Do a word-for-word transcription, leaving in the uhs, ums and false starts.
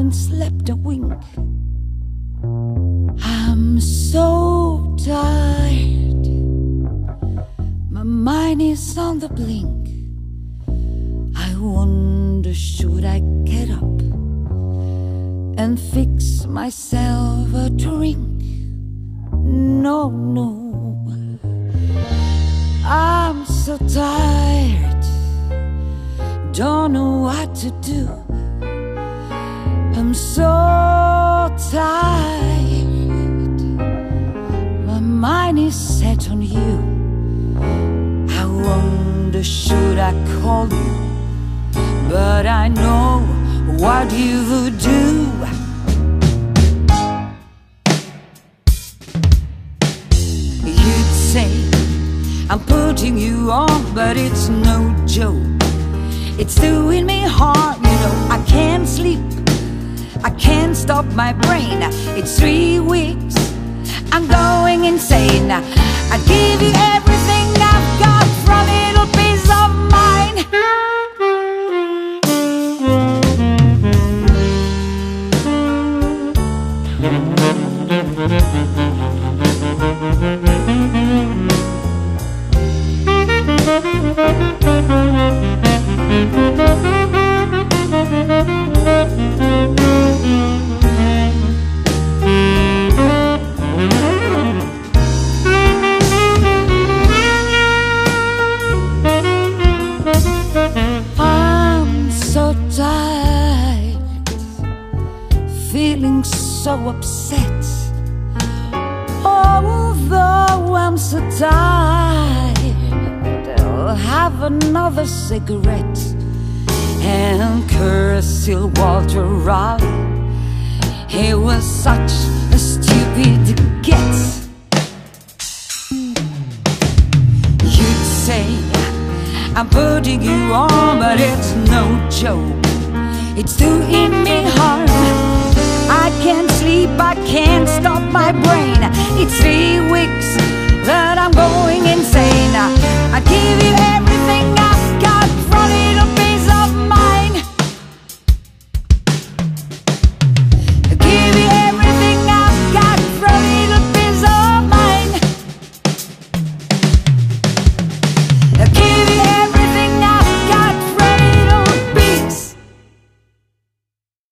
haven't slept a wink. I'm so tired. My mind is on the blink. I wonder, should I get up and fix myself a drink? No, no, I'm so tired, don't know what to do. I'm so tired, my mind is set on you. I wonder, should I call you? But I know what you would do. You'd say I'm putting you on, but it's no joke. It's doing me harm, you know. I can't sleep, I can't stop my brain. It's three weeks, I'm going insane. I give you everything I've got for a little piece of mine. I'm so tired, feeling so upset. Although I'm so tired, I'll have another cigarette and curse Sir Walter Raleigh. He was such a stupid get. You'd say I'm putting you on, but it's no joke. It's doing me harm. I can't sleep, I can't stop my brain. It's three weeks that I'm going insane.